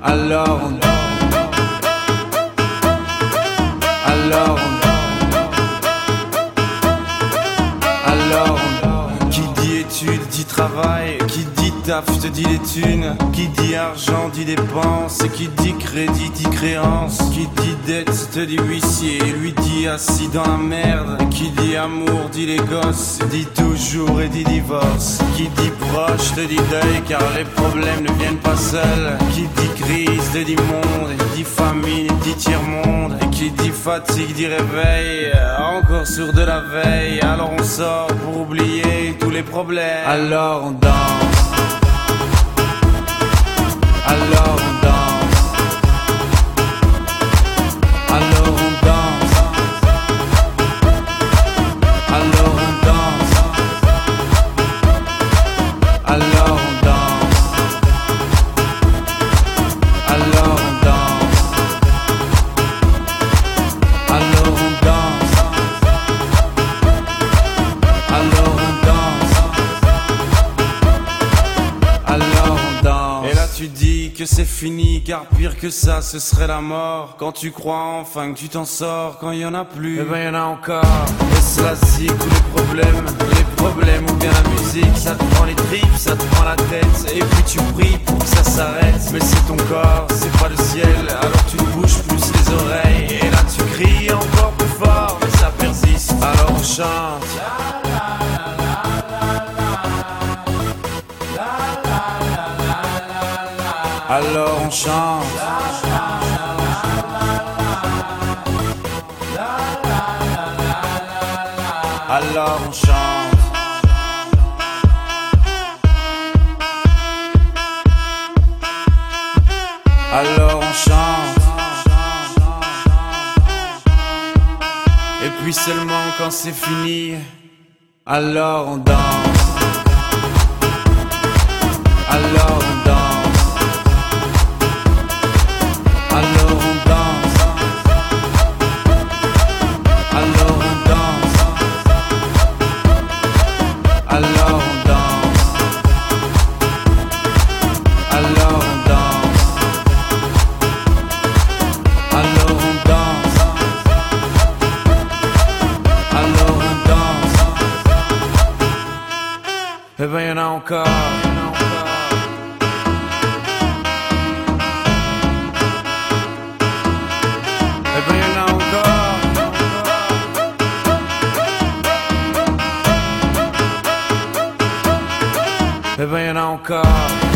Alors on danse. Alors qui dit études dit travail, qui dit taf te dit les thunes, qui dit argent dit dépenses, et qui dit crédit dit créance, qui dit dette te dit huissier, lui dit assis dans la merde, qui dit amour dit les gosses, dit toujours et dit divorce, qui dit proche te dit deuil car les problèmes ne viennent pas seuls, qui dit crise te dit monde, dit famine dit tiers-monde, et qui dit fatigue dit réveil, encore sur de la veille, alors on sort pour oublier tous les problèmes. Alors on danse. Alors on danse. Alors on danse. Alors on danse. Alors on danse. Alors on danse. Alors on danse. Alors on danse. Alors on danse. Et là tu dis que c'est fini, car pire que ça ce serait la mort. Quand tu crois enfin que tu t'en sors, quand y en a plus, eh ben y en a encore. Et cela zig ou les problèmes ou bien la musique, ça te prend les tripes, ça te prend la tête, et puis tu pries pour que ça s'arrête. Mais c'est ton corps, c'est pas le ciel, alors tu te bouges plus les oreilles, et là tu cries encore plus fort, mais ça persiste, alors on chante. Alors on chante. Alors on chante. Alors on chante. Et puis seulement quand c'est fini, alors on danse. Alors on danse. Alors on danse. Alors on danse. Alors on danse. Alors on danse. Alors on danse. Alors on danse. Eh ben y'en a encore. Eh ben y'en a encore.